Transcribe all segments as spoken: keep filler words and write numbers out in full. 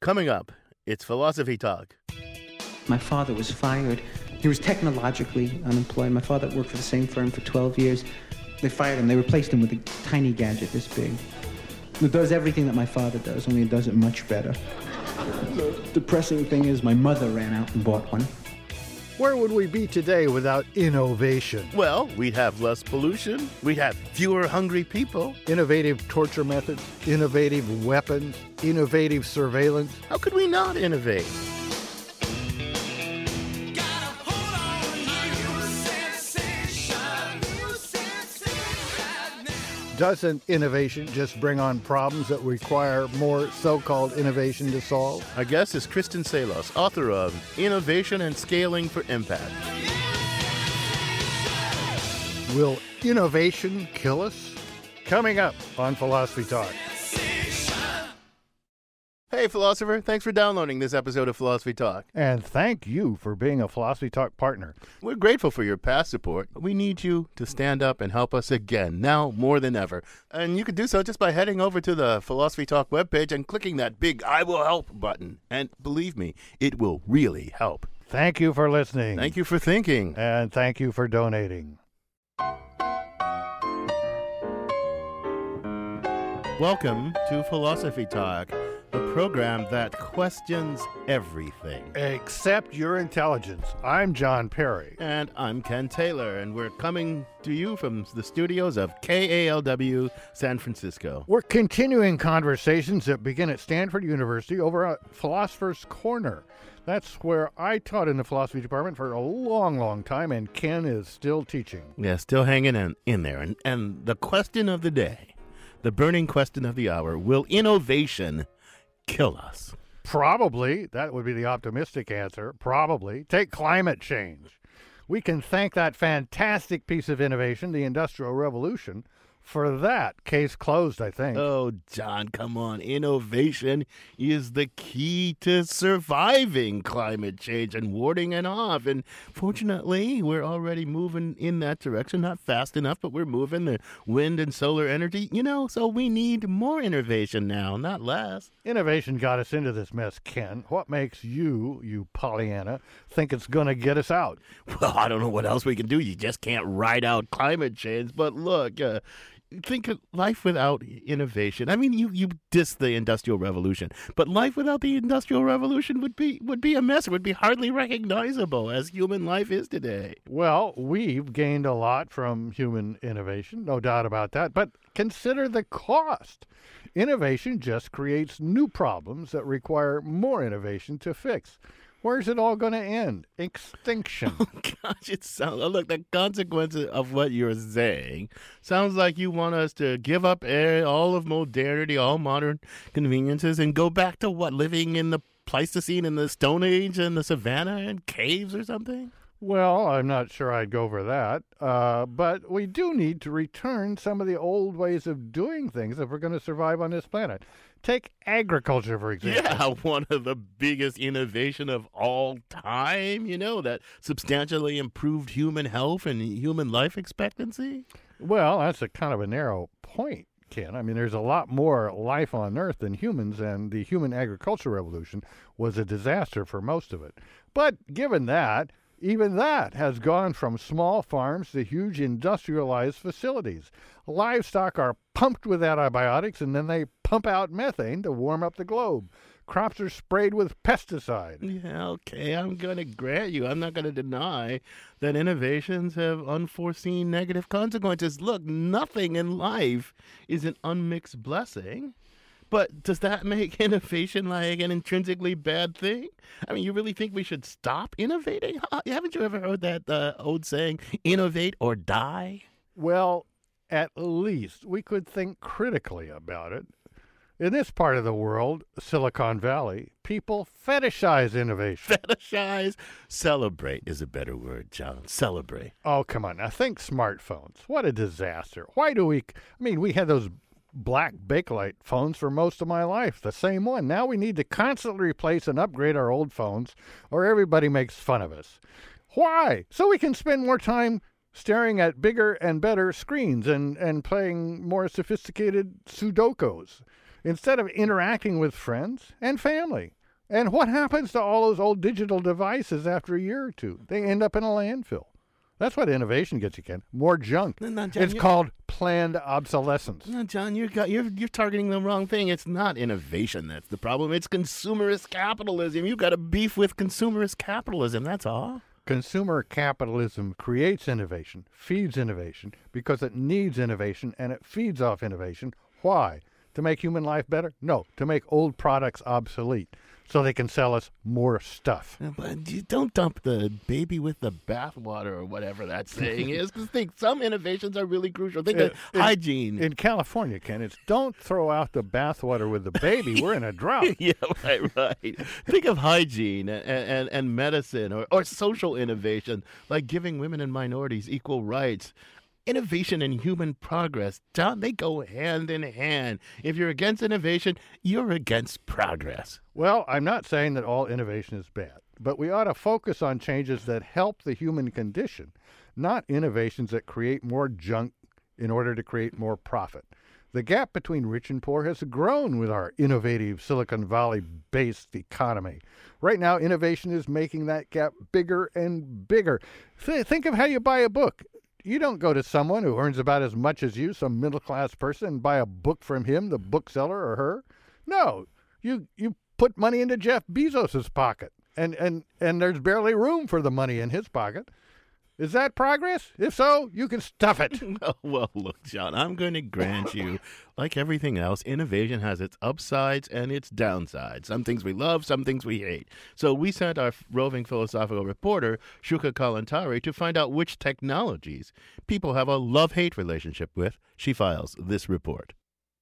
Coming up, it's Philosophy Talk. My father was fired. He was technologically unemployed. My father worked for the same firm for twelve years. They fired him. They replaced him with a tiny gadget this big. It does everything that my father does, only it does it much better. The depressing thing is my mother ran out and bought one. Where would we be today without innovation? Well, we'd have less pollution. We'd have fewer hungry people. Innovative torture methods, innovative weapons, innovative surveillance. How could we not innovate? Doesn't innovation just bring on problems that require more so-called innovation to solve? Our guest is Kristen Salos, author of Innovation and Scaling for Impact. Will innovation kill us? Coming up on Philosophy Talk. Hey, philosopher. Thanks for downloading this episode of Philosophy Talk. And thank you for being a Philosophy Talk partner. We're grateful for your past support, but we need you to stand up and help us again, now more than ever. And you can do so just by heading over to the Philosophy Talk webpage and clicking that big I Will Help button. And believe me, it will really help. Thank you for listening. Thank you for thinking. And thank you for donating. Welcome to Philosophy Talk, the program that questions everything. Except your intelligence. I'm John Perry. And I'm Ken Taylor, and we're coming to you from the studios of K A L W San Francisco. We're continuing conversations that begin at Stanford University over at Philosopher's Corner. That's where I taught in the philosophy department for a long, long time, and Ken is still teaching. Yeah, still hanging in, in there. And, and the question of the day, the burning question of the hour, will innovation kill us? Probably. That would be the optimistic answer. Probably. Take climate change. We can thank that fantastic piece of innovation, the Industrial Revolution, for that. Case closed, I think. Oh, John, come on. Innovation is the key to surviving climate change and warding it off. And fortunately, we're already moving in that direction. Not fast enough, but we're moving. The wind and solar energy, you know, so we need more innovation now, not less. Innovation got us into this mess, Ken. What makes you, you Pollyanna, think it's going to get us out? Well, I don't know what else we can do. You just can't ride out climate change. But look, uh, think of life without innovation. I mean, you, you diss the Industrial Revolution, but life without the Industrial Revolution would be would be a mess. It would be hardly recognizable as human life is today. Well, we've gained a lot from human innovation, no doubt about that, but consider the cost. Innovation just creates new problems that require more innovation to fix. Where's it all going to end? Extinction. Oh, gosh, it sounds... Look, the consequences of what you're saying sounds like you want us to give up all of modernity, all modern conveniences, and go back to, what, living in the Pleistocene, in the Stone Age, in the savannah, and caves or something? Well, I'm not sure I'd go for that, uh, but we do need to return some of the old ways of doing things if we're going to survive on this planet. Take agriculture, for example. Yeah, one of the biggest innovation of all time, you know, that substantially improved human health and human life expectancy. Well, that's a kind of a narrow point, Ken. I mean, there's a lot more life on Earth than humans, and the human agriculture revolution was a disaster for most of it. But given that, even that has gone from small farms to huge industrialized facilities. Livestock are pumped with antibiotics, and then they pump out methane to warm up the globe. Crops are sprayed with pesticide. Yeah, okay, I'm going to grant you. I'm not going to deny that innovations have unforeseen negative consequences. Look, nothing in life is an unmixed blessing. But does that make innovation like an intrinsically bad thing? I mean, you really think we should stop innovating? Haven't you ever heard that uh, old saying, innovate or die? Well, at least we could think critically about it. In this part of the world, Silicon Valley, people fetishize innovation. Fetishize? Celebrate is a better word, John. Celebrate. Oh, come on. Now think smartphones. What a disaster. Why do we... I mean, we had those black Bakelite phones for most of my life, the same one. Now we need to constantly replace and upgrade our old phones, or everybody makes fun of us. Why? So we can spend more time staring at bigger and better screens and, and playing more sophisticated Sudokus instead of interacting with friends and family. And what happens to all those old digital devices after a year or two? They end up in a landfill. That's what innovation gets you, Ken. More junk. No, no, John, it's you- called planned obsolescence. No, John, you're, got, you're you're targeting the wrong thing. It's not innovation that's the problem. It's consumerist capitalism. You've got a beef with consumerist capitalism. That's all. Consumer capitalism creates innovation, feeds innovation, because it needs innovation and it feeds off innovation. Why? To make human life better? No, to make old products obsolete so they can sell us more stuff. Uh, But you don't dump the baby with the bathwater or whatever that saying is. Because think some innovations are really crucial. Think of Uh, in- hygiene. In California, Ken, it's don't throw out the bathwater with the baby. We're in a drought. Yeah, right, right. Think of hygiene and, and, and medicine or, or social innovation, like giving women and minorities equal rights. Innovation and human progress, John, they go hand in hand. If you're against innovation, you're against progress. Well, I'm not saying that all innovation is bad, but we ought to focus on changes that help the human condition, not innovations that create more junk in order to create more profit. The gap between rich and poor has grown with our innovative Silicon Valley-based economy. Right now, innovation is making that gap bigger and bigger. Th- think of how you buy a book. You don't go to someone who earns about as much as you, some middle-class person, and buy a book from him, the bookseller or her. No, you you put money into Jeff Bezos's pocket, and, and, and there's barely room for the money in his pocket. Is that progress? If so, you can stuff it. Oh, well, look, John, I'm going to grant you, like everything else, innovation has its upsides and its downsides. Some things we love, some things we hate. So we sent our roving philosophical reporter, Shuka Kalantari, to find out which technologies people have a love-hate relationship with. She files this report.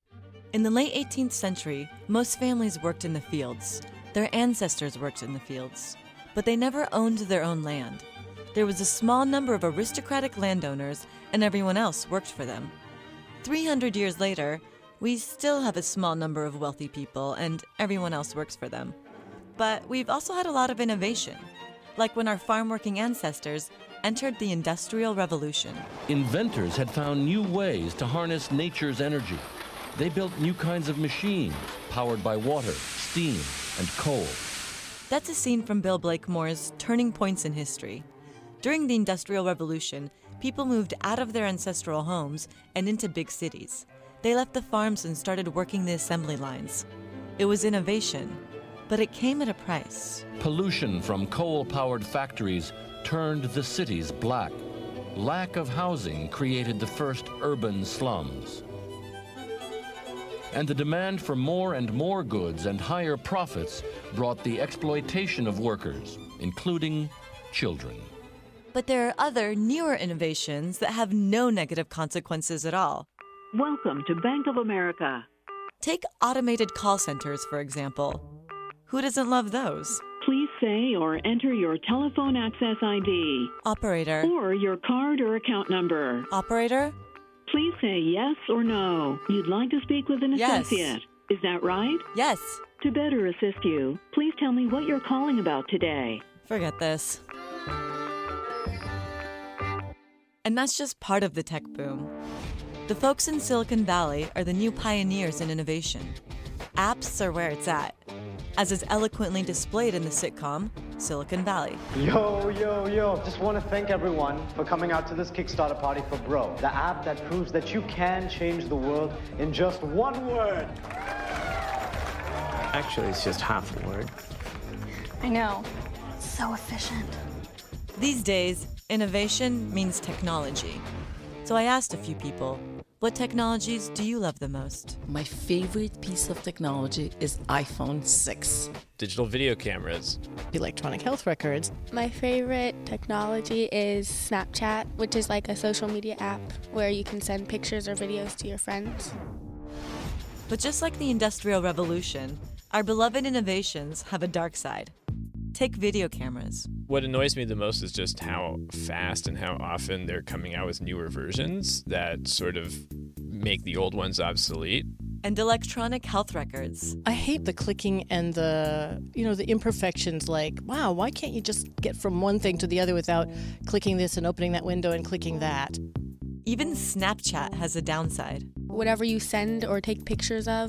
In the late eighteenth century, most families worked in the fields. Their ancestors worked in the fields. But they never owned their own land. There was a small number of aristocratic landowners, and everyone else worked for them. three hundred years later, we still have a small number of wealthy people, and everyone else works for them. But we've also had a lot of innovation, like when our farm-working ancestors entered the Industrial Revolution. Inventors had found new ways to harness nature's energy. They built new kinds of machines, powered by water, steam, and coal. That's a scene from Bill Blakemore's Turning Points in History. During the Industrial Revolution, people moved out of their ancestral homes and into big cities. They left the farms and started working the assembly lines. It was innovation, but it came at a price. Pollution from coal-powered factories turned the cities black. Lack of housing created the first urban slums. And the demand for more and more goods and higher profits brought the exploitation of workers, including children. But there are other, newer innovations that have no negative consequences at all. Welcome to Bank of America. Take automated call centers, for example. Who doesn't love those? Please say or enter your telephone access I D. Operator. Or your card or account number. Operator? Please say yes or no. You'd like to speak with an Yes. associate. Is that right? Yes. To better assist you, please tell me what you're calling about today. Forget this. And that's just part of the tech boom. The folks in Silicon Valley are the new pioneers in innovation. Apps are where it's at, as is eloquently displayed in the sitcom Silicon Valley. Yo, yo, yo. Just want to thank everyone for coming out to this Kickstarter party for Bro, the app that proves that you can change the world in just one word. Actually, it's just half a word. I know. So efficient. These days, innovation means technology. So I asked a few people, what technologies do you love the most? My favorite piece of technology is iPhone six. Digital video cameras. Electronic health records. My favorite technology is Snapchat, which is like a social media app where you can send pictures or videos to your friends. But just like the Industrial Revolution, our beloved innovations have a dark side. Take video cameras. What annoys me the most is just how fast and how often they're coming out with newer versions that sort of make the old ones obsolete. And electronic health records. I hate the clicking and the, you know, the imperfections like, wow, why can't you just get from one thing to the other without clicking this and opening that window and clicking that? Even Snapchat has a downside. Whatever you send or take pictures of,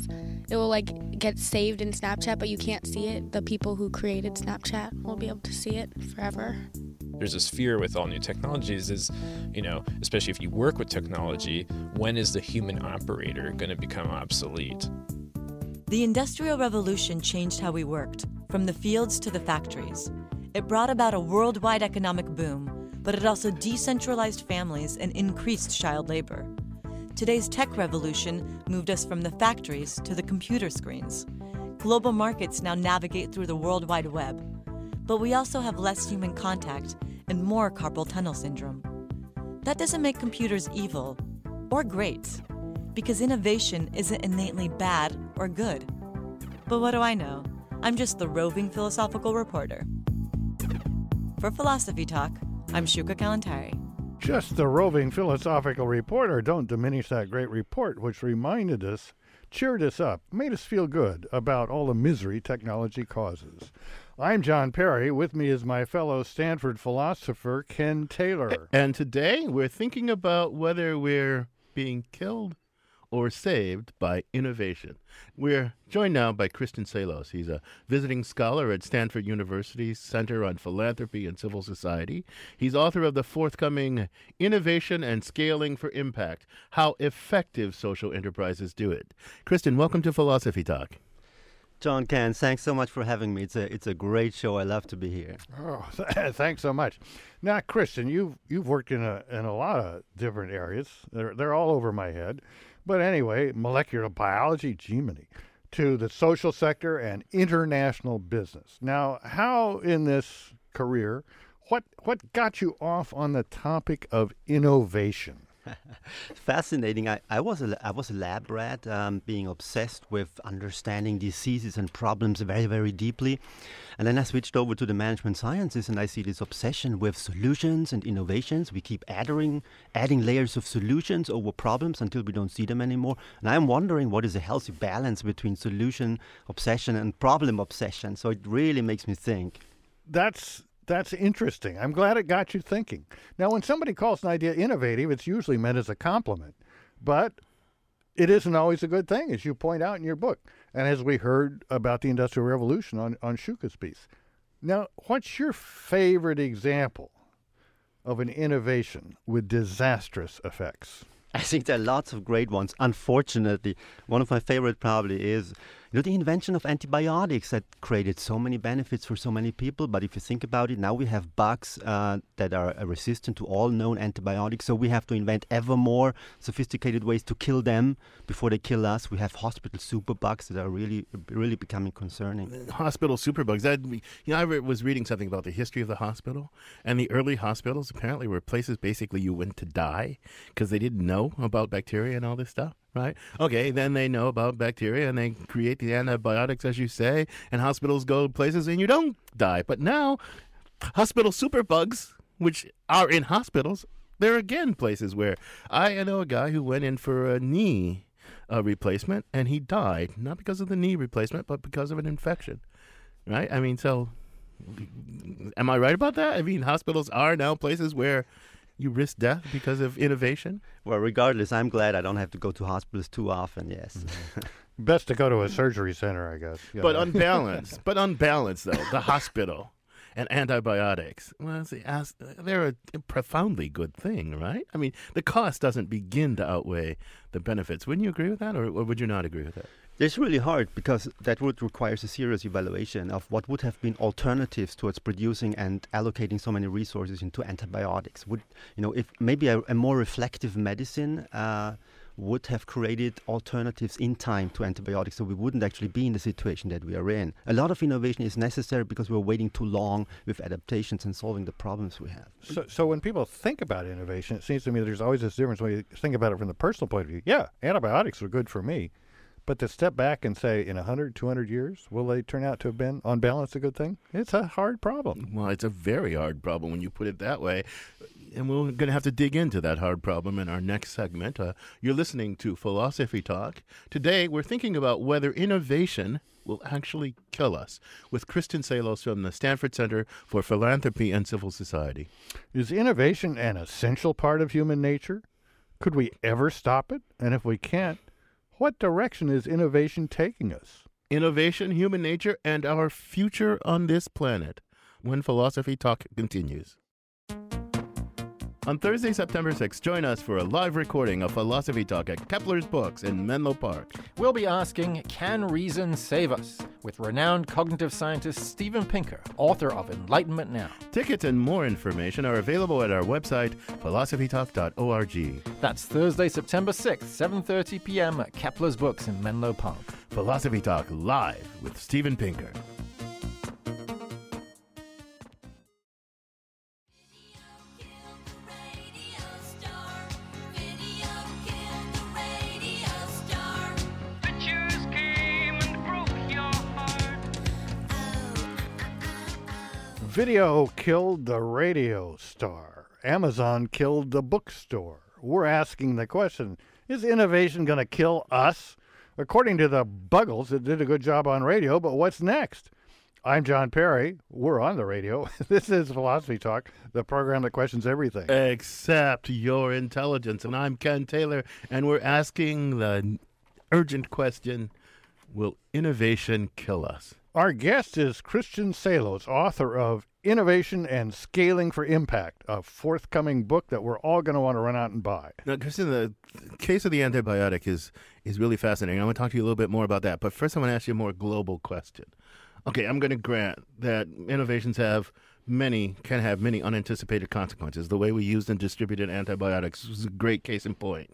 it will like get saved in Snapchat, but you can't see it. The people who created Snapchat will be able to see it forever. There's this fear with all new technologies is, you know, especially if you work with technology, when is the human operator going to become obsolete? The Industrial Revolution changed how we worked, from the fields to the factories. It brought about a worldwide economic boom, but it also decentralized families and increased child labor. Today's tech revolution moved us from the factories to the computer screens. Global markets now navigate through the World Wide Web, but we also have less human contact and more carpal tunnel syndrome. That doesn't make computers evil or great, because innovation isn't innately bad or good. But what do I know? I'm just the roving philosophical reporter. For Philosophy Talk, I'm Shuka Kalantari. Just the roving philosophical reporter. Don't diminish that great report, which reminded us, cheered us up, made us feel good about all the misery technology causes. I'm John Perry. With me is my fellow Stanford philosopher, Ken Taylor. And today we're thinking about whether we're being killed or saved by innovation. We're joined now by Kristin Salos. He's a visiting scholar at Stanford University's Center on Philanthropy and Civil Society. He's author of the forthcoming Innovation and Scaling for Impact, How Effective Social Enterprises Do It. Kristin, welcome to Philosophy Talk. John, Ken, thanks so much for having me. It's a it's a great show. I love to be here. Oh, thanks so much. Now, Kristin, you've you've worked in a in a lot of different areas. They're they're all over my head. But anyway, molecular biology, Gemini, to the social sector and international business. Now, how in this career, what what got you off on the topic of innovation? Fascinating. I, I was a I was a lab rat, um, being obsessed with understanding diseases and problems very, very deeply. And then I switched over to the management sciences, and I see this obsession with solutions and innovations. We keep adding adding layers of solutions over problems until we don't see them anymore. And I'm wondering what is a healthy balance between solution obsession and problem obsession. So it really makes me think. That's That's interesting. I'm glad it got you thinking. Now, when somebody calls an idea innovative, it's usually meant as a compliment. But it isn't always a good thing, as you point out in your book, and as we heard about the Industrial Revolution on, on Shuka's piece. Now, what's your favorite example of an innovation with disastrous effects? I think there are lots of great ones. Unfortunately, one of my favorite probably is you know, the invention of antibiotics that created so many benefits for so many people. But if you think about it, now we have bugs uh, that are uh, resistant to all known antibiotics. So we have to invent ever more sophisticated ways to kill them before they kill us. We have hospital superbugs that are really, really becoming concerning. Hospital superbugs. That, you know, I re- was reading something about the history of the hospital. And the early hospitals apparently were places basically you went to die because they didn't know about bacteria and all this stuff. Right? Okay, then they know about bacteria and they create the antibiotics, as you say, and hospitals go places and you don't die. But now, hospital superbugs, which are in hospitals, they're again places where I know a guy who went in for a knee uh, replacement and he died, not because of the knee replacement, but because of an infection. Right? I mean, so, am I right about that? I mean, hospitals are now places where you risk death because of innovation? Well, regardless, I'm glad I don't have to go to hospitals too often, yes. Mm-hmm. Best to go to a surgery center, I guess. Yeah. But unbalanced, but unbalanced, though, the hospital and antibiotics, well, see, as, they're a profoundly good thing, right? I mean, the cost doesn't begin to outweigh the benefits. Wouldn't you agree with that, or, or would you not agree with that? It's really hard because that would require a serious evaluation of what would have been alternatives towards producing and allocating so many resources into antibiotics. Would you know if maybe a, a more reflective medicine uh, would have created alternatives in time to antibiotics, so we wouldn't actually be in the situation that we are in. A lot of innovation is necessary because we're waiting too long with adaptations and solving the problems we have. So, so when people think about innovation, it seems to me there's always this difference when you think about it from the personal point of view. Yeah, antibiotics are good for me. But to step back and say, in one hundred, two hundred years, will they turn out to have been, on balance, a good thing? It's a hard problem. Well, it's a very hard problem when you put it that way. And we're going to have to dig into that hard problem in our next segment. Uh, you're listening to Philosophy Talk. Today, we're thinking about whether innovation will actually kill us, with Kristin Salos from the Stanford Center for Philanthropy and Civil Society. Is innovation an essential part of human nature? Could we ever stop it? And if we can't, What direction is innovation taking us? Innovation, human nature, and our future on this planet. When Philosophy Talk continues. On Thursday, September sixth, join us for a live recording of Philosophy Talk at Kepler's Books in Menlo Park. We'll be asking, can reason save us? With renowned cognitive scientist Steven Pinker, author of Enlightenment Now. Tickets and more information are available at our website, philosophy talk dot org. That's Thursday, September sixth, seven thirty p.m. at Kepler's Books in Menlo Park. Philosophy Talk live with Steven Pinker. Video killed the radio star. Amazon killed the bookstore. We're asking the question, is innovation going to kill us? According to the Buggles, it did a good job on radio, but what's next? I'm John Perry. We're on the radio. This is Philosophy Talk, the program that questions everything. Except your intelligence. And I'm Ken Taylor, and we're asking the urgent question, will innovation kill us? Our guest is Christian Salos, author of Innovation and Scaling for Impact, a forthcoming book that we're all going to want to run out and buy. Now, Christian, the case of the antibiotic is, is really fascinating. I want to talk to you a little bit more about that. But first, I want to ask you a more global question. Okay, I'm going to grant that innovations have many, can have many unanticipated consequences. The way we used and distributed antibiotics was a great case in point.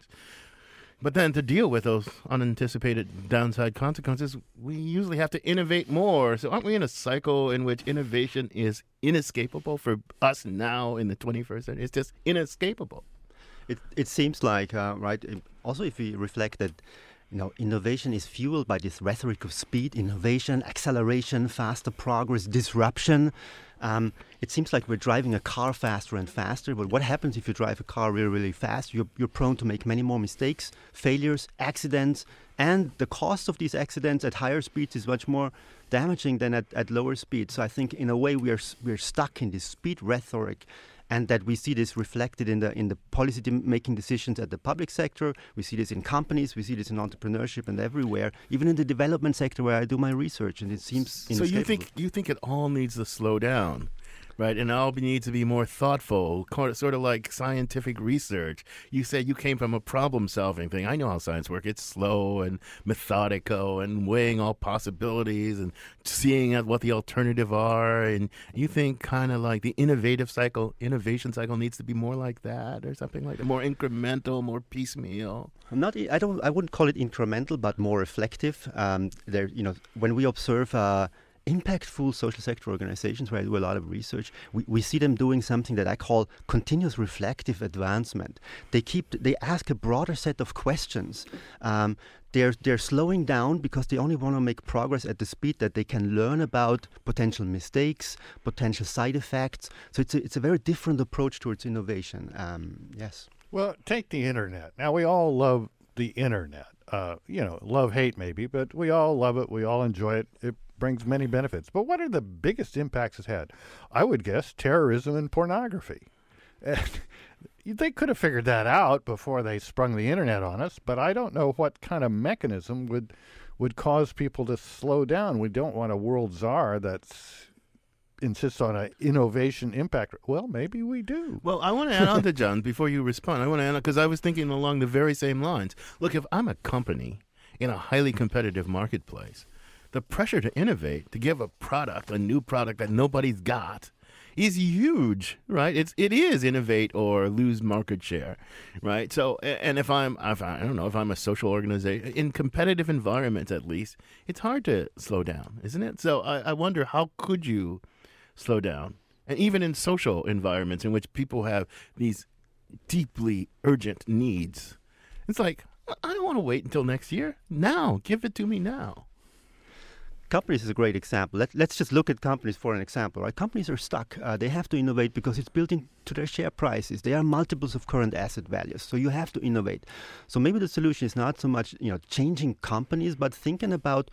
But then to deal with those unanticipated downside consequences, we usually have to innovate more. So aren't we in a cycle in which innovation is inescapable for us now in the twenty-first century? It's just inescapable. It it seems like, uh, right, also if we reflect that, you know, innovation is fueled by this rhetoric of speed, innovation, acceleration, faster progress, disruption. Um, it seems like we're driving a car faster and faster, but what happens if you drive a car really, really fast? You're, you're prone to make many more mistakes, failures, accidents, and the cost of these accidents at higher speeds is much more damaging than at, at lower speeds. So I think in a way we are we're stuck in this speed rhetoric, and that we see this reflected in the in the policy de- making decisions at the public sector. We see this in companies, we see this in entrepreneurship and everywhere, even in the development sector where I do my research, and it seems so. You think you think it all needs to slow down, right? And it all needs to be more thoughtful, sort of like scientific research. You said you came from a problem-solving thing. I know how science works. It's slow and methodical and weighing all possibilities and seeing what the alternative are. And you think kind of like the innovative cycle, innovation cycle needs to be more like that or something like that, more incremental, more piecemeal. I'm not. I don't. I wouldn't call it incremental, but more reflective. Um, there, you know, when we observe Uh, impactful social sector organizations where I do a lot of research, we, we see them doing something that I call continuous reflective advancement. They keep, they ask a broader set of questions. Um, they're, they're slowing down because they only want to make progress at the speed that they can learn about potential mistakes, potential side effects. So it's a, it's a very different approach towards innovation. Um, yes. Well, take the internet. Now, we all love the internet. Uh, you know, love, hate maybe, but we all love it. We all enjoy it. It brings many benefits. But what are the biggest impacts it's had? I would guess terrorism and pornography. And they could have figured that out before they sprung the internet on us, but I don't know what kind of mechanism would would cause people to slow down. We don't want a world czar that's insists on an innovation impact. Well, maybe we do. Well, I want to add on to John before you respond. I want to add on because I was thinking along the very same lines. Look, if I'm a company in a highly competitive marketplace, the pressure to innovate, to give a product, a new product that nobody's got, is huge, right? It's it is innovate or lose market share, right? So, and if I'm, if I, I don't know, if I'm a social organization in competitive environments, at least, it's hard to slow down, isn't it? So, I, I wonder how could you slow down, and even in social environments in which people have these deeply urgent needs, it's like I don't want to wait until next year. Now, give it to me now. Companies is a great example. Let, let's just look at companies for an example, right? Companies are stuck. Uh, they have to innovate because it's built into their share prices. They are multiples of current asset values. So you have to innovate. So maybe the solution is not so much, you know, changing companies, but thinking about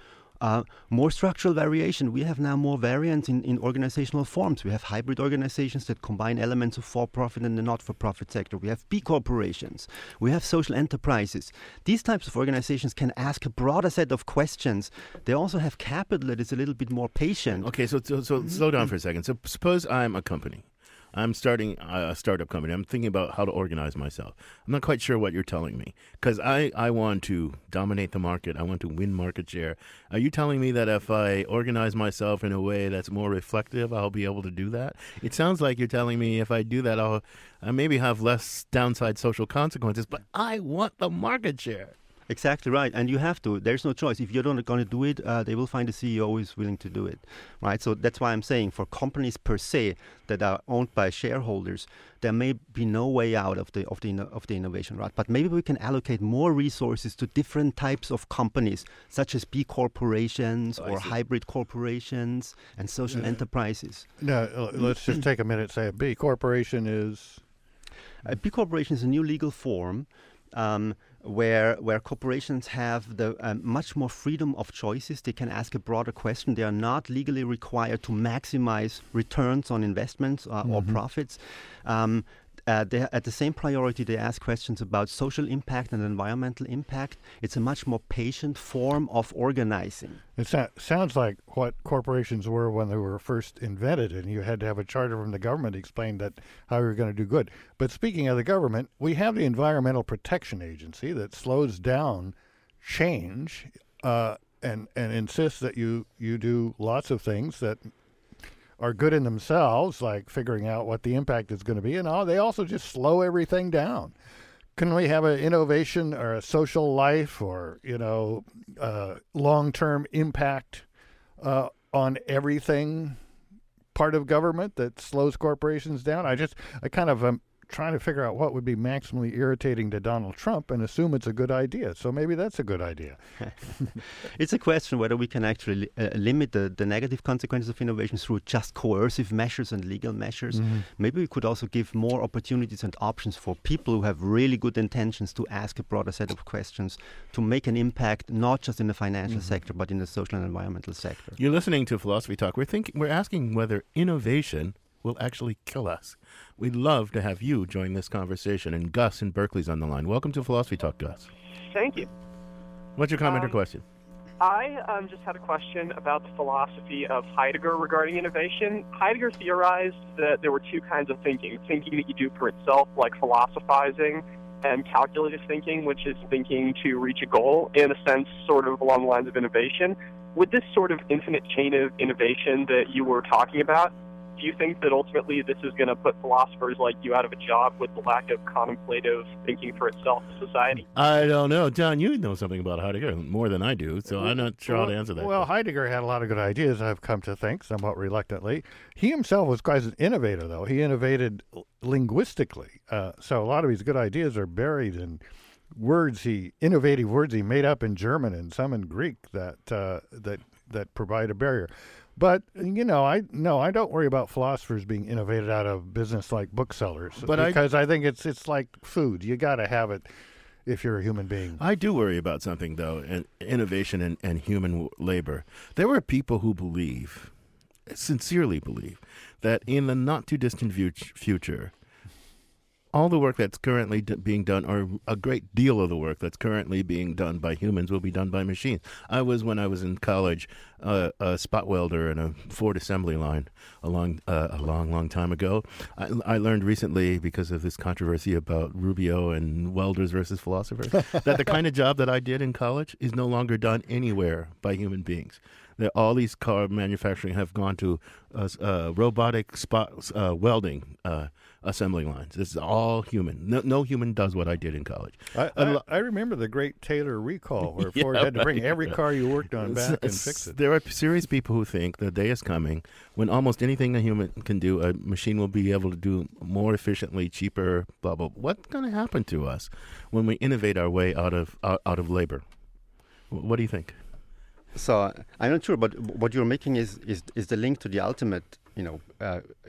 Uh, more structural variation. We have now more variants in, in organizational forms. We have hybrid organizations that combine elements of for-profit and the not-for-profit sector. We have B corporations. We have social enterprises. These types of organizations can ask a broader set of questions. They also have capital that is a little bit more patient. Okay, so so, so slow down for a second. So suppose I'm a company. I'm starting a startup company. I'm thinking about how to organize myself. I'm not quite sure what you're telling me because I, I want to dominate the market. I want to win market share. Are you telling me that if I organize myself in a way that's more reflective, I'll be able to do that? It sounds like you're telling me if I do that, I'll uh, maybe have less downside social consequences, but I want the market share. Exactly right, and you have to. There's no choice. If you're not going to do it, uh, they will find a C E O who is willing to do it, right? So that's why I'm saying for companies per se that are owned by shareholders, there may be no way out of the of the of the innovation, right? But maybe we can allocate more resources to different types of companies, such as B corporations Oh, or hybrid corporations and social Yeah. enterprises. No, uh, let's just take a minute and say a B corporation is... A B corporation is a new legal form um, where where corporations have the um, much more freedom of choices. They can ask a broader question. They are not legally required to maximize returns on investments uh, or Mhm. profits. Um, uh, they, at the same priority, they ask questions about social impact and environmental impact. It's a much more patient form of organizing. It so- sounds like what corporations were when they were first invented, and you had to have a charter from the government to explain that how you were going to do good. But speaking of the government, we have the Environmental Protection Agency that slows down change uh, and and insists that you you do lots of things that are good in themselves, like figuring out what the impact is going to be, and all, they also just slow everything down. Can we have an innovation or a social life or, you know, uh, long-term impact uh, on everything part of government that slows corporations down? I just, I kind of am trying to figure out what would be maximally irritating to Donald Trump and assume it's a good idea. So maybe that's a good idea. It's a question whether we can actually uh, limit the, the negative consequences of innovation through just coercive measures and legal measures. Mhm. Maybe we could also give more opportunities and options for people who have really good intentions to ask a broader set of questions, to make an impact not just in the financial Mhm. sector, but in the social and environmental sector. You're listening to Philosophy Talk. We're thinking, we're asking whether innovation will actually kill us. We'd love to have you join this conversation. And Gus in Berkeley's on the line. Welcome to Philosophy Talk, Gus. Thank you. What's your comment Um, or question? I um, just had a question about the philosophy of Heidegger regarding innovation. Heidegger theorized that there were two kinds of thinking, thinking that you do for itself, like philosophizing, and calculative thinking, which is thinking to reach a goal, in a sense, sort of along the lines of innovation. With this sort of infinite chain of innovation that you were talking about, do you think that ultimately this is going to put philosophers like you out of a job with the lack of contemplative thinking for itself in society? I don't know. John, you know something about Heidegger more than I do, so I'm not sure how to answer that. Well, Heidegger had a lot of good ideas, I've come to think, somewhat reluctantly. He himself was quite an innovator, though. He innovated l- linguistically. Uh, so a lot of his good ideas are buried in words he, innovative words he made up in German and some in Greek that uh, that that provide a barrier. But, you know, I no, I don't worry about philosophers being innovated out of business like booksellers. But I- because I, think it's it's like food. You got to have it if you're a human being. I do worry about something, though, in innovation and, and human w- labor. There were people who believe, sincerely believe, that in the not-too-distant fu- future, all the work that's currently d- being done, or a great deal of the work that's currently being done by humans, will be done by machines. I was, when I was in college, uh, a spot welder in a Ford assembly line a long, uh, a long, long time ago. I, I learned recently, because of this controversy about Rubio and welders versus philosophers, that the kind of job that I did in college is no longer done anywhere by human beings. That all these car manufacturing have gone to uh, uh, robotic spot uh, welding uh, assembly lines. This is all human. No, no human does what I did in college. I, I, I remember the great Taylor recall where Yeah, Ford had to bring right. every car you worked on back and S- fix it. There are serious people who think the day is coming when almost anything a human can do, a machine will be able to do more efficiently, cheaper, blah, blah. What's going to happen to us when we innovate our way out of out, out of labor? W- What do you think? So I'm not sure, but what you're making is, is, is the link to the ultimate, you know, uh,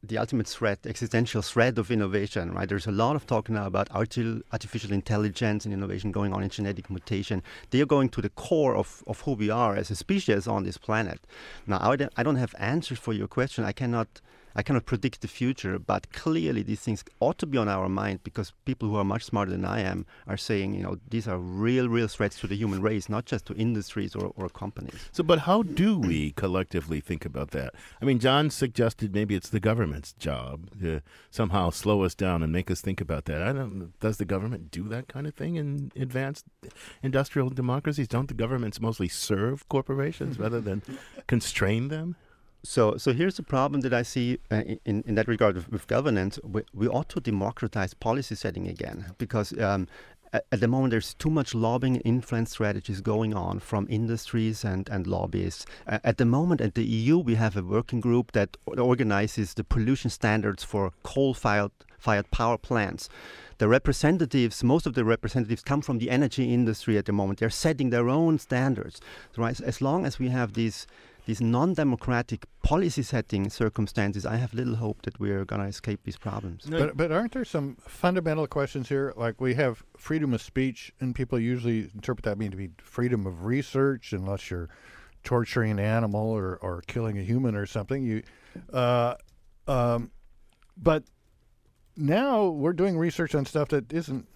the ultimate threat, existential threat of innovation, right? There's a lot of talk now about arti- artificial intelligence and innovation going on in genetic mutation. They are going to the core of, of who we are as a species on this planet. Now, I don't, I don't have answers for your question. I cannot I cannot predict the future, but clearly these things ought to be on our mind because people who are much smarter than I am are saying, you know, these are real, real threats to the human race, not just to industries or, or companies. So, but how do we collectively think about that? I mean, John suggested maybe it's the government's job to somehow slow us down and make us think about that. I don't. Does the government do that kind of thing in advanced industrial democracies? Don't the governments mostly serve corporations rather than constrain them? So, so here's the problem that I see uh, in in that regard with, with governance. We, we ought to democratize policy setting again, because um, at, at the moment there's too much lobbying and influence strategies going on from industries and and lobbyists. Uh, at the moment, at the E U, we have a working group that organizes the pollution standards for coal-fired fired power plants. The representatives, most of the representatives come from the energy industry at the moment. They're setting their own standards. Right? As long as we have these these non-democratic policy-setting circumstances, I have little hope that we're going to escape these problems. But, but aren't there some fundamental questions here? Like we have freedom of speech, and people usually interpret that mean to be freedom of research, unless you're torturing an animal or, or killing a human or something. You, uh, um, but now we're doing research on stuff that isn't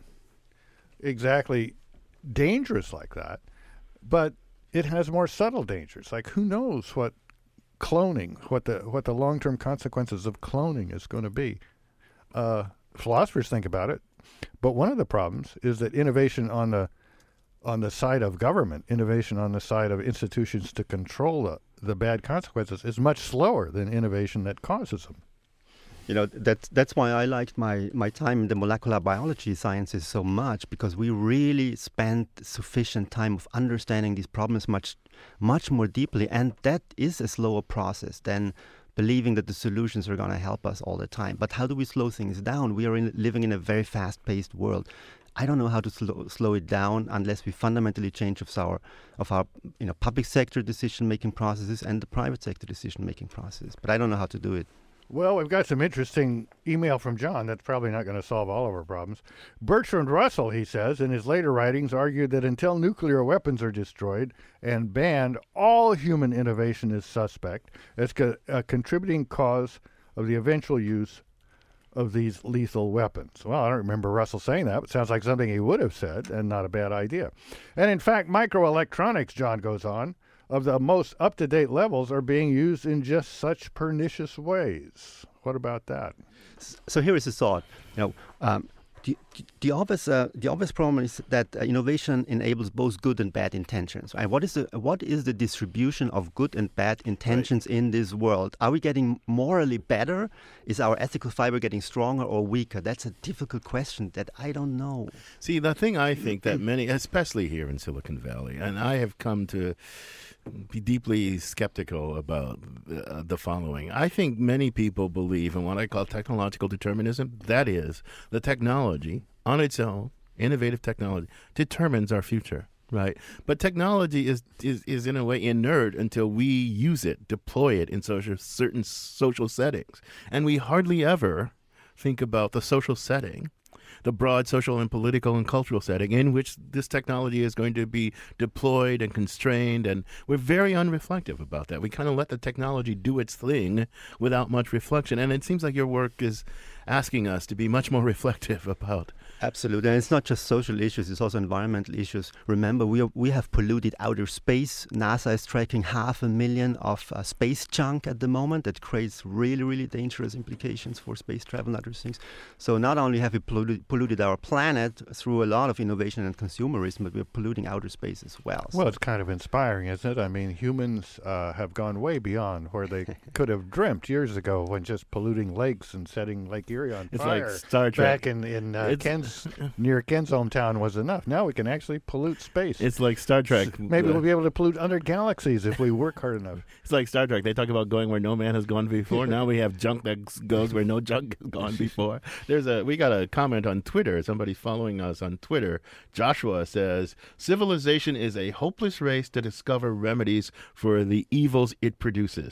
exactly dangerous like that, but it has more subtle dangers. Like who knows what cloning, what the what the long-term consequences of cloning is going to be. Uh, philosophers think about it, but one of the problems is that innovation on the on the side of government, innovation on the side of institutions to control the, the bad consequences is much slower than innovation that causes them. You know, that's, that's why I liked my, my time in the molecular biology sciences so much, because we really spent sufficient time of understanding these problems much, much more deeply. And that is a slower process than believing that the solutions are going to help us all the time. But how do we slow things down? We are in, living in a very fast-paced world. I don't know how to slow, slow it down unless we fundamentally change of our, of our you know, public sector decision-making processes and the private sector decision-making processes. But I don't know how to do it. Well, we've got some interesting email from John. That's probably not going to solve all of our problems. Bertrand Russell, he says, in his later writings, argued that until nuclear weapons are destroyed and banned, all human innovation is suspect as co- a contributing cause of the eventual use of these lethal weapons. Well, I don't remember Russell saying that, but it sounds like something he would have said, and not a bad idea. And in fact, microelectronics, John goes on, of the most up-to-date levels are being used in just such pernicious ways. What about that? So here is a thought. You know, um, the, the obvious uh, the obvious problem is that uh, innovation enables both good and bad intentions. Right? What is the what is the distribution of good and bad intentions right. in this world? Are we getting morally better? Is our ethical fiber getting stronger or weaker? That's a difficult question that I don't know. See, the thing I think that many, especially here in Silicon Valley, and I have come to be deeply skeptical about uh, the following. I think many people believe in what I call technological determinism. That is, the technology on its own, innovative technology, determines our future, right? But technology is, is, is in a way inert until we use it, deploy it in social, certain social settings. And we hardly ever think about the social setting, the broad social and political and cultural setting in which this technology is going to be deployed and constrained, and we're very unreflective about that. We kind of let the technology do its thing without much reflection, and it seems like your work is asking us to be much more reflective about. Absolutely, and it's not just social issues, it's also environmental issues. Remember, we are, we have polluted outer space. NASA is tracking half a million of uh, space junk at the moment that creates really, really dangerous implications for space travel and other things. So not only have we polluted, polluted our planet through a lot of innovation and consumerism, but we're polluting outer space as well. Well, so it's kind of inspiring, isn't it? I mean, humans uh, have gone way beyond where they could have dreamt years ago when just polluting lakes and setting Lake Erie on it's fire like Star Trek. back in, in uh, Ken's near Ken's hometown was enough. Now we can actually pollute space. It's like Star Trek. Maybe we'll be able to pollute other galaxies if we work hard enough. It's like Star Trek. They talk about going where no man has gone before. Now we have junk that goes where no junk has gone before. There's a we got a comment on Twitter. Somebody following us on Twitter. Joshua says, civilization is a hopeless race to discover remedies for the evils it produces.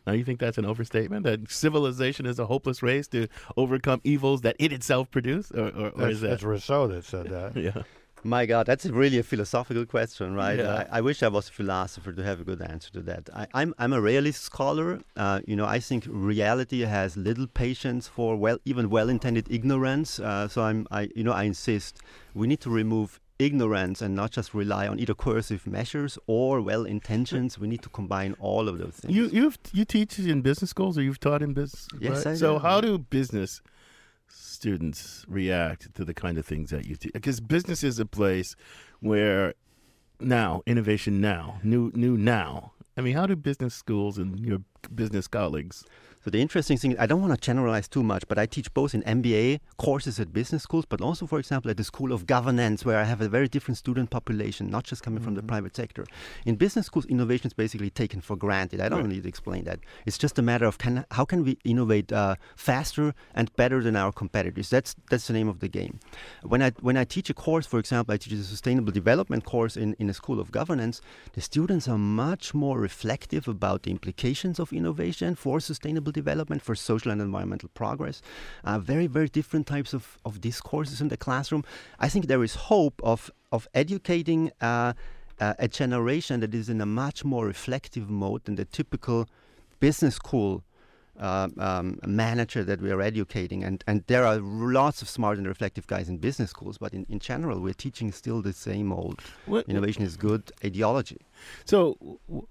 Now, you think that's an overstatement? That civilization is a hopeless race to overcome evils that it itself produced? Or, or, or That's, is that... that's Rousseau that said that. Yeah. My God, that's really a philosophical question, right? Yeah. I, I wish I was a philosopher to have a good answer to that. I, I'm I'm a realist scholar. Uh, you know, I think reality has little patience for well, even well-intended ignorance. Uh, so I'm, I, you know, I insist we need to remove ignorance and not just rely on either coercive measures or well intentions. We need to combine all of those things. You you've you teach in business schools, or you've taught in business? Yes, right? I So do. how do business students react to the kind of things that you teach? Because business is a place where now innovation now new new now. I mean, how do business schools and your business colleagues? So the interesting thing, I don't want to generalize too much, but I teach both in M B A courses at business schools, but also, for example, at the School of Governance, where I have a very different student population, not just coming mm-hmm. from the private sector. In business schools, innovation is basically taken for granted. I don't right. need to explain that. It's just a matter of can, how can we innovate uh, faster and better than our competitors. That's that's the name of the game. When I when I teach a course, for example, I teach a sustainable development course in, in a School of Governance, the students are much more reflective about the implications of innovation for sustainable development, for social and environmental progress. Uh, very, very different types of, of discourses in the classroom. I think there is hope of, of educating uh, uh, a generation that is in a much more reflective mode than the typical business school uh, um, manager that we are educating. And, and there are lots of smart and reflective guys in business schools, but in, in general, we're teaching still the same old what, innovation is good ideology. So... W-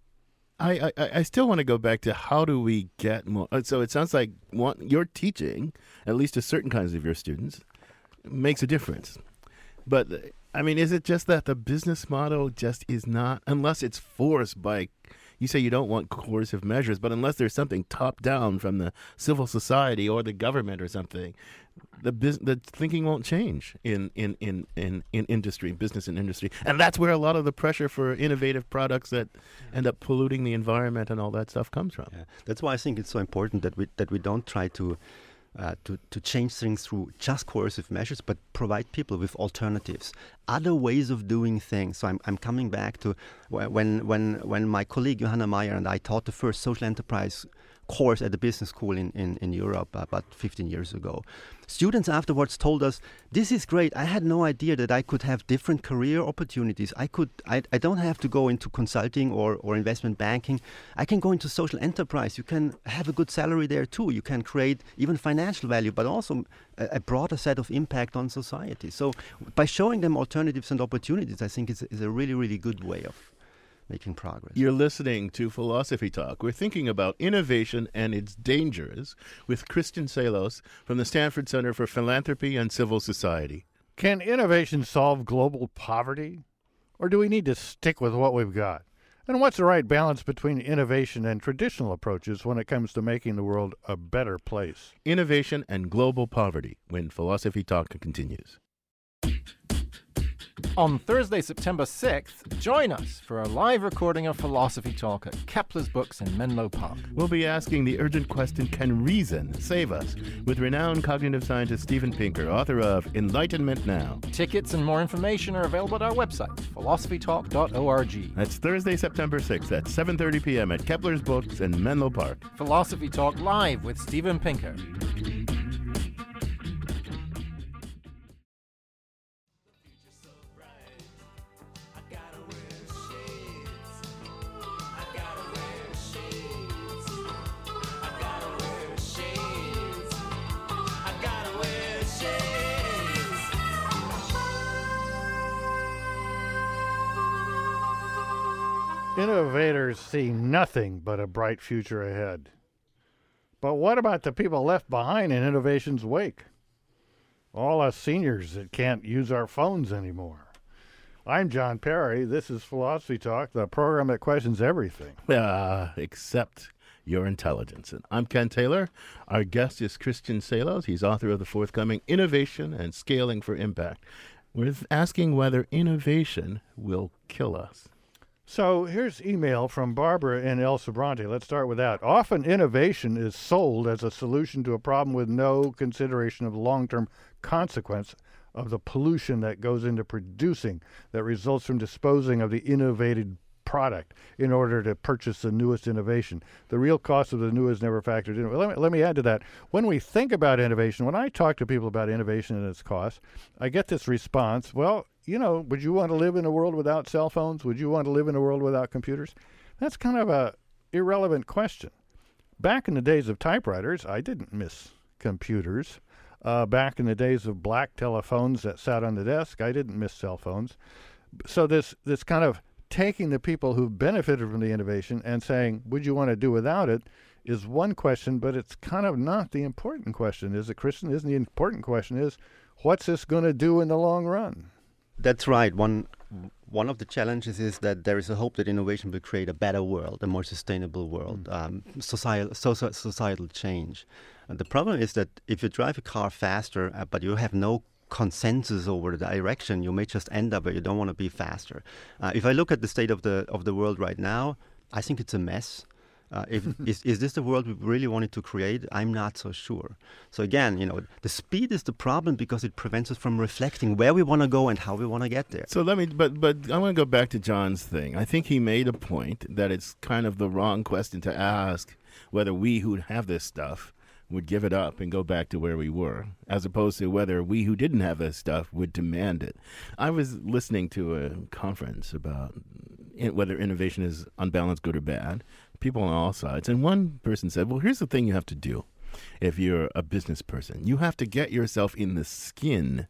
I, I, I still want to go back to how do we get more. So it sounds like one, your teaching, at least to certain kinds of your students, makes a difference. But, I mean, is it just that the business model just is not, unless it's forced by, you say you don't want coercive measures, but unless there's something top down from the civil society or the government or something, the bus- the thinking won't change in, in, in, in, in industry, business and industry. And that's where a lot of the pressure for innovative products that end up polluting the environment and all that stuff comes from. Yeah. That's why I think it's so important that we that we don't try to uh, to, to change things through just coercive measures, but provide people with alternatives, other ways of doing things. So I'm I'm coming back to when when when my colleague Johanna Meyer and I taught the first social enterprise course at the business school in, in, in Europe uh, about fifteen years ago. Students afterwards told us, this is great. I had no idea that I could have different career opportunities. I could I, I don't have to go into consulting or, or investment banking. I can go into social enterprise. You can have a good salary there too. You can create even financial value, but also a, a broader set of impact on society. So by showing them alternatives and opportunities, I think is, is a really, really good way of making progress. You're listening to Philosophy Talk. We're thinking about innovation and its dangers with Christian Salos from the Stanford Center for Philanthropy and Civil Society. Can innovation solve global poverty? Or do we need to stick with what we've got? And what's the right balance between innovation and traditional approaches when it comes to making the world a better place? Innovation and global poverty, when Philosophy Talk continues. On Thursday, September sixth, join us for a live recording of Philosophy Talk at Kepler's Books in Menlo Park. We'll be asking the urgent question, can reason save us? With renowned cognitive scientist Steven Pinker, author of Enlightenment Now. Tickets and more information are available at our website, philosophy talk dot org. That's Thursday, September sixth at seven thirty p.m. at Kepler's Books in Menlo Park. Philosophy Talk live with Steven Pinker. Innovators see nothing but a bright future ahead. But what about the people left behind in innovation's wake? All us seniors that can't use our phones anymore. I'm John Perry. This is Philosophy Talk, the program that questions everything. Uh, except your intelligence. And I'm Ken Taylor. Our guest is Christian Salos. He's author of the forthcoming Innovation and Scaling for Impact. We're asking whether innovation will kill us. So here's email from Barbara in El Sobrante. Let's start with that. Often innovation is sold as a solution to a problem with no consideration of long-term consequence of the pollution that goes into producing, that results from disposing of the innovated product in order to purchase the newest innovation. The real cost of the new is never factored in. Well, let me, let me add to that. When we think about innovation, when I talk to people about innovation and its cost, I get this response, well, you know, would you want to live in a world without cell phones? Would you want to live in a world without computers? That's kind of a irrelevant question. Back in the days of typewriters, I didn't miss computers. Uh, back in the days of black telephones that sat on the desk, I didn't miss cell phones. So this this kind of taking the people who've benefited from the innovation and saying, would you want to do without it, is one question, but it's kind of not the important question, is it, Christian? Isn't the important question is, what's this going to do in the long run? That's right. One one of the challenges is that there is a hope that innovation will create a better world, a more sustainable world, mm. um, societal, social, societal change. And the problem is that if you drive a car faster, uh, but you have no consensus over the direction, you may just end up where you don't want to be faster. Uh, if I look at the state of the of the world right now, I think it's a mess. Uh, if, is, is this the world we really wanted to create? I'm not so sure. So again, you know, the speed is the problem because it prevents us from reflecting where we want to go and how we want to get there. So let me, but but I want to go back to John's thing. I think he made a point that it's kind of the wrong question to ask whether we who have this stuff would give it up and go back to where we were, as opposed to whether we who didn't have this stuff would demand it. I was listening to a conference about in, whether innovation is unbalanced, good or bad, people on all sides. And one person said, well, here's the thing you have to do if you're a business person. You have to get yourself in the skin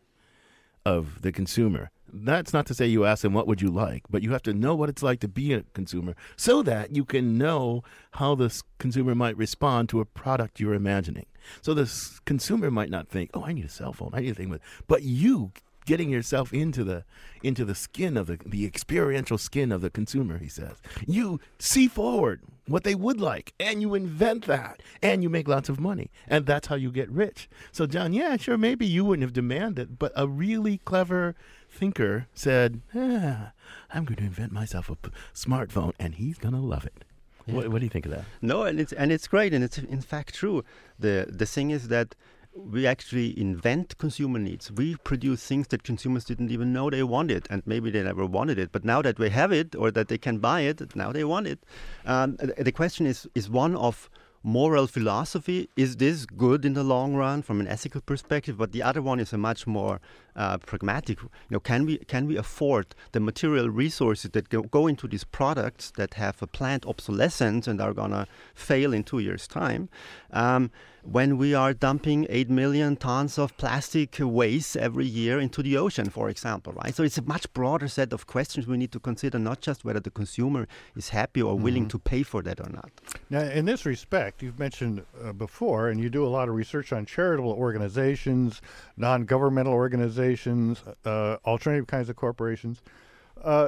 of the consumer. That's not to say you ask them, what would you like? But you have to know what it's like to be a consumer so that you can know how the consumer might respond to a product you're imagining. So the consumer might not think, oh, I need a cell phone. I need a thing with, but you getting yourself into the into the skin of the the experiential skin of the consumer, he says. You see forward what they would like, and you invent that, and you make lots of money, and that's how you get rich. So, John, yeah, sure, maybe you wouldn't have demanded, but a really clever thinker said, ah, I'm going to invent myself a p- smartphone, and he's going to love it. Yeah. What, what do you think of that? No, and it's and it's great, and it's in fact true. The the thing is that we actually invent consumer needs. We produce things that consumers didn't even know they wanted, and maybe they never wanted it. But now that we have it, or that they can buy it, now they want it. Um, the question is is one of moral philosophy. Is this good in the long run from an ethical perspective? But the other one is a much more uh, pragmatic. You know, can we can we afford the material resources that go, go into these products that have a planned obsolescence and are gonna fail in two years' time? Um, when we are dumping eight million tons of plastic waste every year into the ocean, for example, right? So it's a much broader set of questions we need to consider, not just whether the consumer is happy or mm-hmm. willing to pay for that or not. Now, in this respect, you've mentioned uh, before, and you do a lot of research on charitable organizations, non-governmental organizations, uh, alternative kinds of corporations, uh,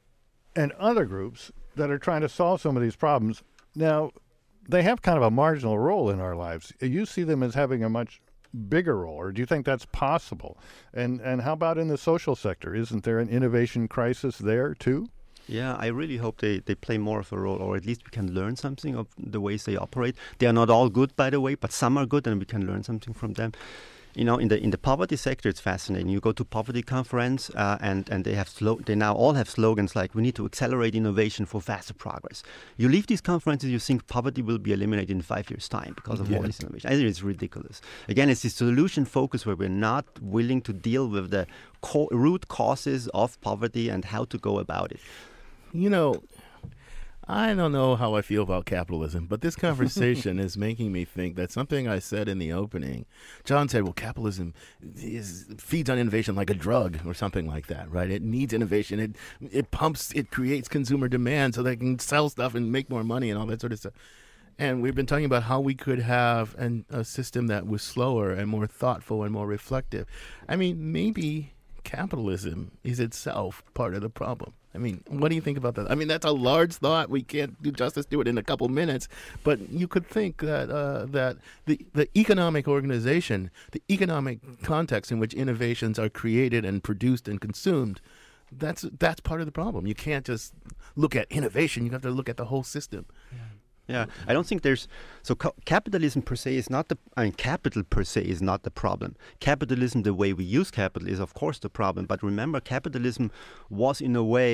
and other groups that are trying to solve some of these problems. Now, they have kind of a marginal role in our lives. You see them as having a much bigger role, or do you think that's possible? And and how about in the social sector? Isn't there an innovation crisis there too? Yeah, I really hope they, they play more of a role, or at least we can learn something of the ways they operate. They are not all good, by the way, but some are good, and we can learn something from them. You know, in the in the poverty sector, it's fascinating. You go to poverty conference, uh, and and they have slo- they now all have slogans like "We need to accelerate innovation for faster progress." You leave these conferences, you think poverty will be eliminated in five years' time because of yeah. all this innovation. I think it's ridiculous. Again, it's this solution focus where we're not willing to deal with the co- root causes of poverty and how to go about it. You know, I don't know how I feel about capitalism, but this conversation is making me think that something I said in the opening. John said, well, capitalism is, feeds on innovation like a drug or something like that, right? It needs innovation. It it pumps, it creates consumer demand so they can sell stuff and make more money and all that sort of stuff. And we've been talking about how we could have an, a system that was slower and more thoughtful and more reflective. I mean, maybe capitalism is itself part of the problem. I mean, what do you think about that? I mean, that's a large thought. We can't do justice to it in a couple minutes. But you could think that uh, that the, the economic organization, the economic context in which innovations are created and produced and consumed, that's that's part of the problem. You can't just look at innovation. You have to look at the whole system. Yeah. Yeah, I don't think there's so co- capitalism per se is not the. I mean, capital per se is not the problem. Capitalism, the way we use capital, is of course the problem. But remember, capitalism was in a way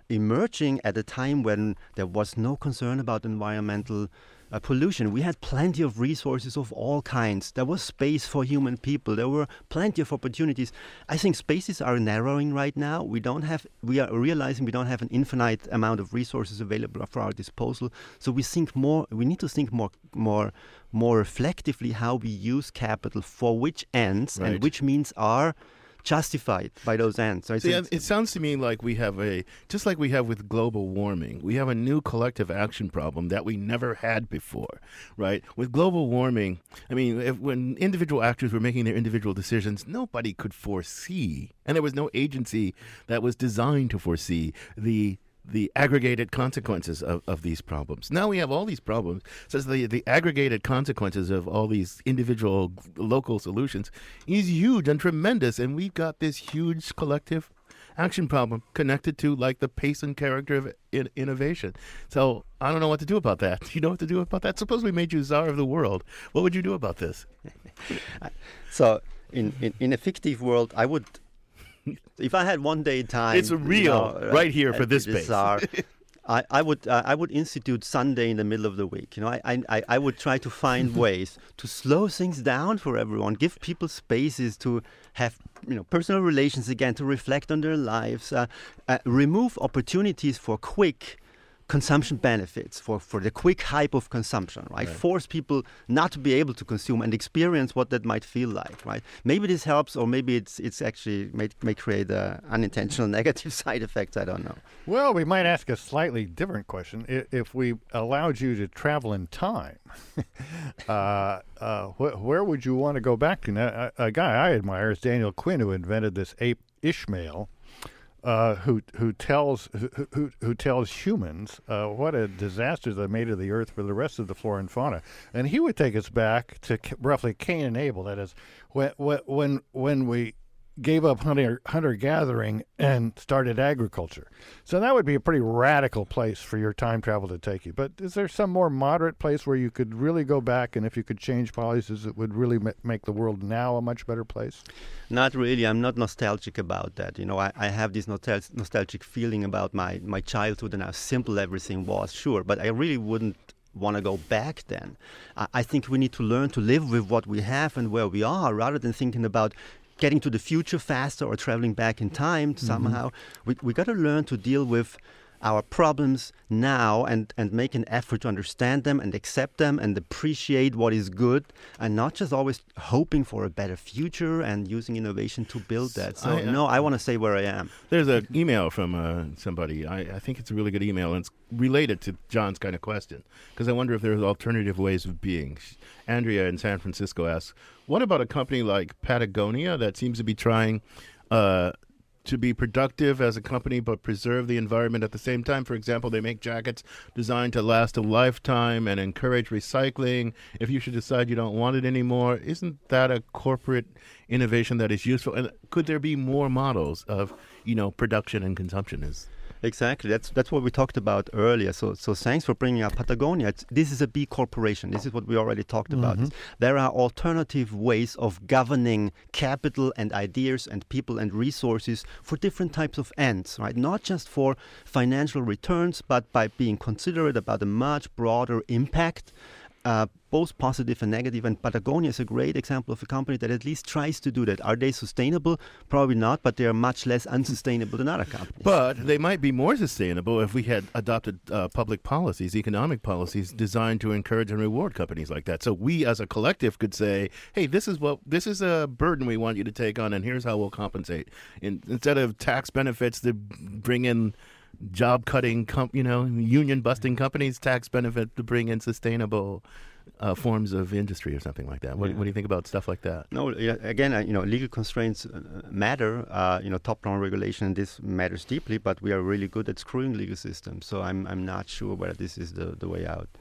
emerging at a time when there was no concern about environmental Uh, pollution. We had plenty of resources of all kinds. There was space for human people. There were plenty of opportunities. I think spaces are narrowing right now. We don't have. We are realizing we don't have an infinite amount of resources available for our disposal. So we think more. We need to think more, more, more reflectively how we use capital for which ends Right. and which means are justified by those ends. So I See, think it sounds to me like we have a, just like we have with global warming, we have a new collective action problem that we never had before, right? With global warming, I mean, if, when individual actors were making their individual decisions, nobody could foresee, and there was no agency that was designed to foresee the the aggregated consequences of, of these problems. Now we have all these problems. So the, the aggregated consequences of all these individual local solutions is huge and tremendous. And we've got this huge collective action problem connected to like the pace and character of in, innovation. So I don't know what to do about that. Do you know what to do about that? Suppose we made you czar of the world. What would you do about this? So in, in, in a fictive world, I would... If I had one day time, it's real, you know, right here for this space. I, I would uh, I would institute Sunday in the middle of the week. You know, I I, I would try to find ways to slow things down for everyone, give people spaces to have you know personal relations again, to reflect on their lives, uh, uh, remove opportunities for quick consumption benefits, for, for the quick hype of consumption, right? Right? Force people not to be able to consume and experience what that might feel like, right? Maybe this helps, or maybe it's it's actually may, may create uh, unintentional negative side effects. I don't know. Well, we might ask a slightly different question. I- If we allowed you to travel in time, uh, uh, wh- where would you want to go back to? Now, a, a guy I admire is Daniel Quinn, who invented this ape Ishmael. Uh, who who tells who who, who tells humans uh, what a disaster they made of the earth for the rest of the flora and fauna, and he would take us back to c- roughly Cain and Abel. That is, when when when we gave up hunter hunter gathering and started agriculture. So that would be a pretty radical place for your time travel to take you. But is there some more moderate place where you could really go back, and if you could change policies, it would really ma- make the world now a much better place? Not really. I'm not nostalgic about that. You know, I, I have this nostal- nostalgic feeling about my, my childhood and how simple everything was, sure. But I really wouldn't want to go back then. I, I think we need to learn to live with what we have and where we are, rather than thinking about getting to the future faster or traveling back in time somehow. Mm-hmm. We we got to learn to deal with our problems now and, and make an effort to understand them and accept them and appreciate what is good, and not just always hoping for a better future and using innovation to build that. So, I, uh, no, I want to stay where I am. There's an email from uh, somebody. I, I think it's a really good email, and it's related to John's kind of question, because I wonder if there's alternative ways of being. Andrea in San Francisco asks, what about a company like Patagonia that seems to be trying uh, to be productive as a company but preserve the environment at the same time? For example, they make jackets designed to last a lifetime and encourage recycling. If you should decide you don't want it anymore, isn't that a corporate innovation that is useful? And could there be more models of, you know, production and consumption? Is Exactly. That's that's what we talked about earlier. So so thanks for bringing up Patagonia. It's, this is a B corporation. This is what we already talked about. Mhm. There are alternative ways of governing capital and ideas and people and resources for different types of ends, right? Not just for financial returns, but by being considerate about a much broader impact, uh, both positive and negative. And Patagonia is a great example of a company that at least tries to do that. Are they sustainable? Probably not, but they are much less unsustainable than other companies. But they might be more sustainable if we had adopted uh, public policies, economic policies designed to encourage and reward companies like that. So we as a collective could say, hey, this is what this is a burden we want you to take on, and here's how we'll compensate. In, instead of tax benefits to bring in job-cutting, com- you know, union-busting companies, tax benefit to bring in sustainable uh, forms of industry or something like that. What, Yeah. what do you think about stuff like that? No, yeah, again, uh, you know, legal constraints uh, matter. Uh, you know, top-down regulation in this matters deeply, but we are really good at screwing legal systems. So I'm I'm not sure whether this is the, the way out.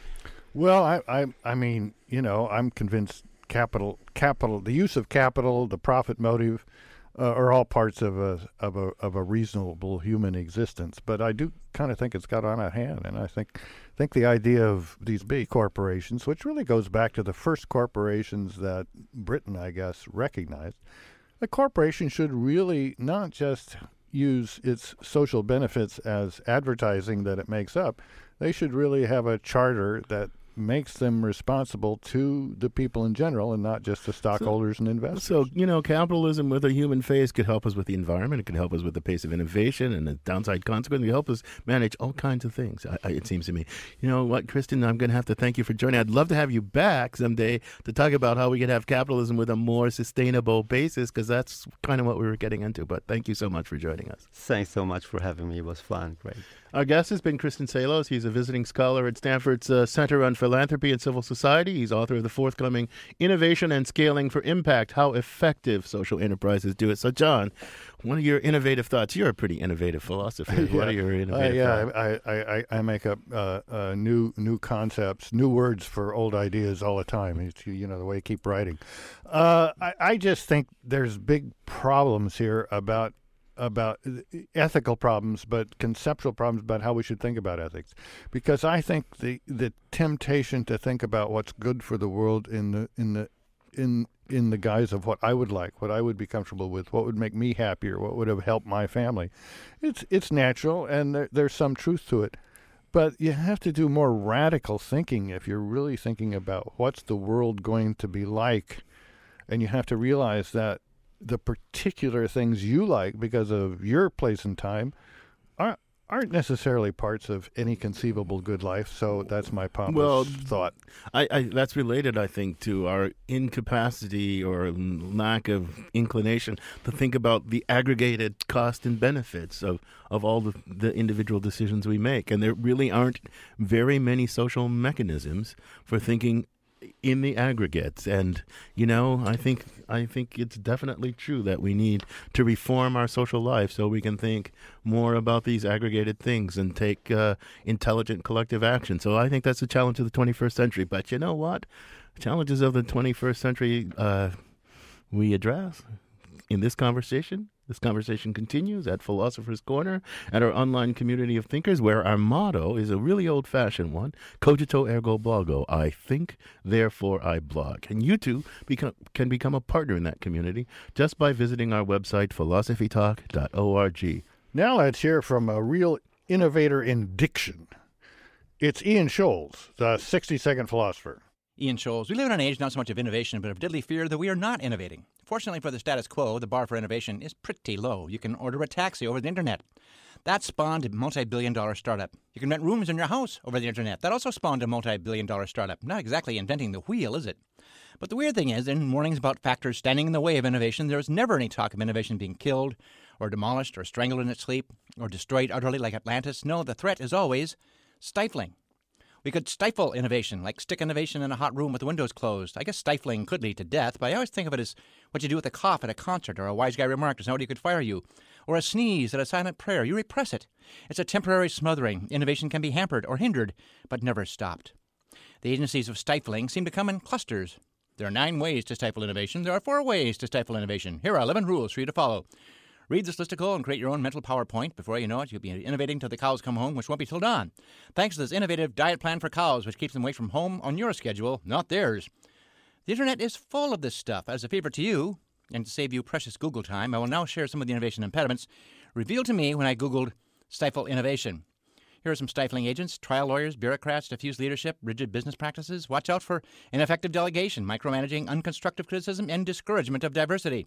Well, I, I, I mean, you know, I'm convinced capital, capital, the use of capital, the profit motive, uh, are all parts of a of a of a reasonable human existence. But I do kind of think it's got on a hand, and I think think the idea of these big corporations, which really goes back to the first corporations that Britain, I guess, recognized. A corporation should really not just use its social benefits as advertising that it makes up. They should really have a charter that makes them responsible to the people in general and not just the stockholders so, and investors. So, you know, capitalism with a human face could help us with the environment. It could help us with the pace of innovation and the downside consequence. It could help us manage all kinds of things, I, I, it seems to me. You know what, Kristen, I'm going to have to thank you for joining. I'd love to have you back someday to talk about how we could have capitalism with a more sustainable basis, because that's kind of what we were getting into. But thank you so much for joining us. Thanks so much for having me. It was fun. Great. Our guest has been Kristen Salos. He's a visiting scholar at Stanford's uh, Center on Philanthropy and Civil Society. He's author of the forthcoming Innovation and Scaling for Impact, How Effective Social Enterprises Do It. So, John, one of your innovative thoughts. You're a pretty innovative philosopher. yeah. What are your innovative uh, yeah, thoughts? I, I, I, I make up uh, uh, new new concepts, new words for old ideas all the time. It's, you know, the way you keep writing. Uh, I, I just think there's big problems here about about ethical problems, but conceptual problems about how we should think about ethics. Because I think the the temptation to think about what's good for the world in the in the in in the guise of what I would like, what I would be comfortable with, what would make me happier, what would have helped my family, it's it's natural, and there, there's some truth to it. But you have to do more radical thinking if you're really thinking about what's the world going to be like, and you have to realize that the particular things you like because of your place and time aren't, aren't necessarily parts of any conceivable good life. So that's my pompous well, thought. I, I, that's related, I think, to our incapacity or lack of inclination to think about the aggregated cost and benefits of, of all the, the individual decisions we make. And there really aren't very many social mechanisms for thinking in the aggregates. And, you know, I think I think it's definitely true that we need to reform our social life so we can think more about these aggregated things and take uh, intelligent collective action. So I think that's the challenge of the twenty-first century. But you know what? Challenges of the twenty-first century uh, we address in this conversation. This conversation continues at Philosopher's Corner, at our online community of thinkers, where our motto is a really old-fashioned one, cogito ergo blogo, I think, therefore I blog. And you too become, can become a partner in that community just by visiting our website, philosophy talk dot org. Now let's hear from a real innovator in diction. It's Ian Scholes, the sixty-second philosopher. Ian Scholes. We live in an age not so much of innovation, but of deadly fear that we are not innovating. Fortunately for the status quo, the bar for innovation is pretty low. You can order a taxi over the internet. That spawned a multi-billion dollar startup. You can rent rooms in your house over the internet. That also spawned a multi-billion dollar startup. Not exactly inventing the wheel, is it? But the weird thing is, in warnings about factors standing in the way of innovation, there is never any talk of innovation being killed or demolished or strangled in its sleep or destroyed utterly like Atlantis. No, the threat is always stifling. We could stifle innovation, like stick innovation in a hot room with the windows closed. I guess stifling could lead to death, but I always think of it as what you do with a cough at a concert, or a wise guy remarked, somebody could fire you, or a sneeze at a silent prayer. You repress it. It's a temporary smothering. Innovation can be hampered or hindered, but never stopped. The agencies of stifling seem to come in clusters. There are nine ways to stifle innovation. There are four ways to stifle innovation. Here are eleven rules for you to follow. Read this listicle and create your own mental PowerPoint. Before you know it, you'll be innovating till the cows come home, which won't be till dawn. Thanks to this innovative diet plan for cows, which keeps them away from home on your schedule, not theirs. The internet is full of this stuff. As a favor to you, and to save you precious Google time, I will now share some of the innovation impediments revealed to me when I Googled stifle innovation. Here are some stifling agents: trial lawyers, bureaucrats, diffuse leadership, rigid business practices. Watch out for ineffective delegation, micromanaging, unconstructive criticism, and discouragement of diversity.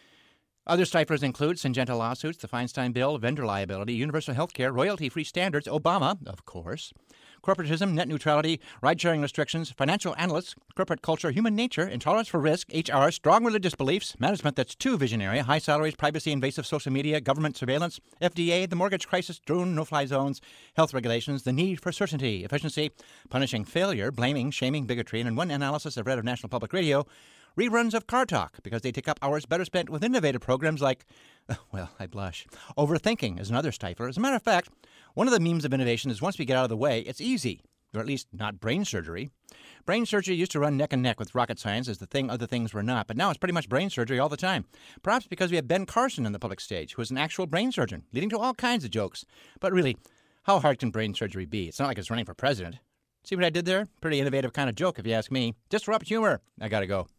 Other stiflers include Syngenta lawsuits, the Feinstein bill, vendor liability, universal health care, royalty-free standards, Obama, of course, corporatism, net neutrality, ride-sharing restrictions, financial analysts, corporate culture, human nature, intolerance for risk, H R, strong religious beliefs, management that's too visionary, high salaries, privacy, invasive social media, government surveillance, F D A, the mortgage crisis, drone no-fly zones, health regulations, the need for certainty, efficiency, punishing failure, blaming, shaming, bigotry, and in one analysis I've read of National Public Radio, reruns of Car Talk, because they take up hours better spent with innovative programs like, well, I blush. Overthinking is another stifler. As a matter of fact, one of the memes of innovation is once we get out of the way, it's easy, or at least not brain surgery. Brain surgery used to run neck and neck with rocket science as the thing other things were not, but now it's pretty much brain surgery all the time. Perhaps because we have Ben Carson on the public stage, who is an actual brain surgeon, leading to all kinds of jokes. But really, how hard can brain surgery be? It's not like it's running for president. See what I did there? Pretty innovative kind of joke, if you ask me. Disrupt humor. I gotta go.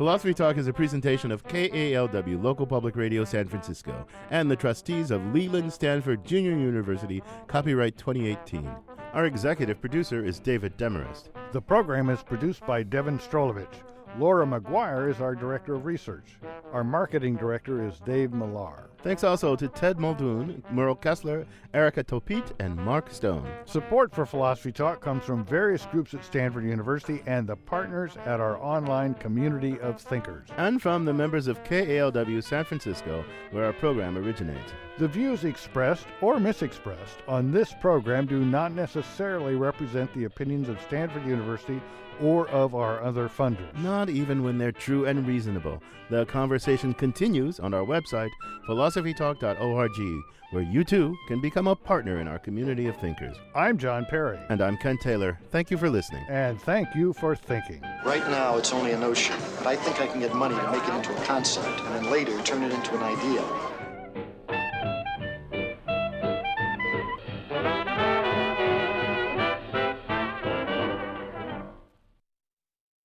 Philosophy Talk is a presentation of K A L W Local Public Radio San Francisco and the trustees of Leland Stanford Junior University, copyright twenty eighteen. Our executive producer is David Demarest. The program is produced by Devin Strolovich. Laura McGuire is our Director of Research. Our Marketing Director is Dave Millar. Thanks also to Ted Muldoon, Merle Kessler, Erica Topit, and Mark Stone. Support for Philosophy Talk comes from various groups at Stanford University and the partners at our online community of thinkers. And from the members of K A L W San Francisco, where our program originates. The views expressed or misexpressed on this program do not necessarily represent the opinions of Stanford University or of our other funders. Not even when they're true and reasonable. The conversation continues on our website, philosophy talk dot org, where you too can become a partner in our community of thinkers. I'm John Perry. And I'm Ken Taylor. Thank you for listening. And thank you for thinking. Right now, it's only a notion, but I think I can get money to make it into a concept, and then later turn it into an idea.